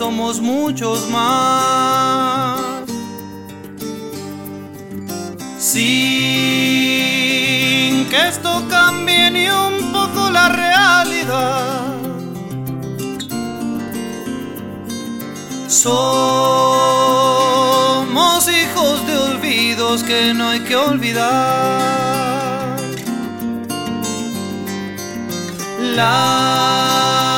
somos muchos más. Sin que esto cambie ni un poco la realidad, somos hijos de olvidos que no hay que olvidar. La